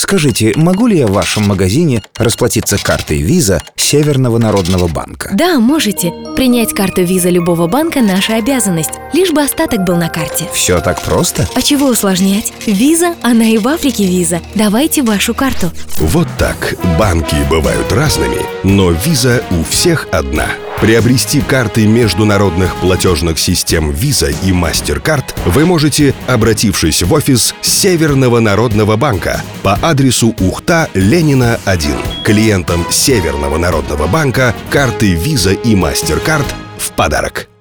Скажите, могу ли я в вашем магазине расплатиться картой Visa Северного народного банка? Да, можете. Принять карту Visa любого банка – наша обязанность, лишь бы остаток был на карте. Все так просто? А чего усложнять? Visa, она и в Африке Visa. Давайте вашу карту. Вот так. Банки бывают разными, но Visa у всех одна. Приобрести карты международных платежных систем Visa и MasterCard вы можете, обратившись в офис Северного народного банка по адресу Ухта, Ленина, 1. Клиентам Северного народного банка карты Visa и MasterCard в подарок.